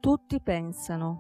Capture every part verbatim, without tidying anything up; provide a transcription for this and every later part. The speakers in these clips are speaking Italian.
Tutti pensano,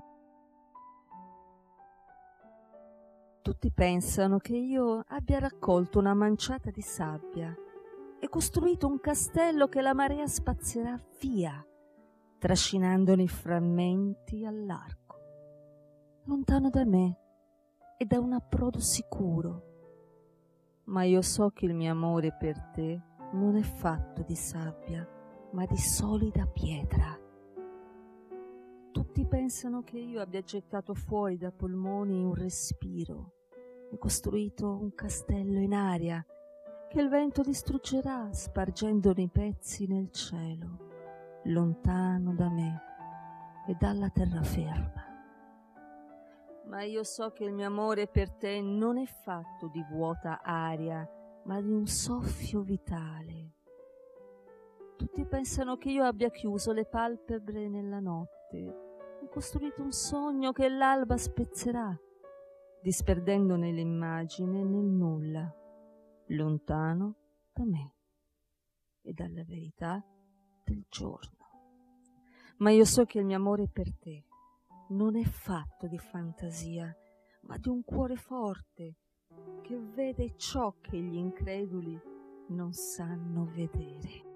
tutti pensano che io abbia raccolto una manciata di sabbia e costruito un castello che la marea spazzerà via, trascinandone i frammenti al largo, lontano da me e da un approdo sicuro. Ma io so che il mio amore per te non è fatto di sabbia, ma di solida pietra. Tutti pensano che io abbia gettato fuori da polmoni un respiro e costruito un castello in aria che il vento distruggerà spargendone i pezzi nel cielo, lontano da me e dalla terraferma. Ma io so che il mio amore per te non è fatto di vuota aria, ma di un soffio vitale. Tutti pensano che io abbia chiuso le palpebre nella notte e costruito un sogno che l'alba spezzerà, disperdendone l'immagine nel nulla, lontano da me e dalla verità del giorno. Ma io so che il mio amore per te non è fatto di fantasia, ma di un cuore forte che vede ciò che gli increduli non sanno vedere.